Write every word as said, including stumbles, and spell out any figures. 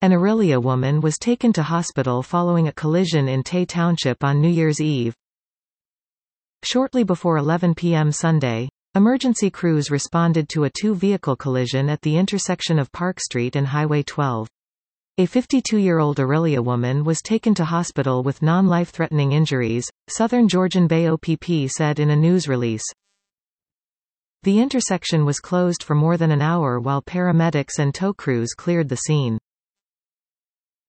An Orillia woman was taken to hospital following a collision in Tay Township on New Year's Eve. Shortly before eleven p m Sunday, emergency crews responded to a two-vehicle collision at the intersection of Park Street and Highway twelve. A fifty-two-year-old Orillia woman was taken to hospital with non-life-threatening injuries, Southern Georgian Bay O P P said in a news release. The intersection was closed for more than an hour while paramedics and tow crews cleared the scene.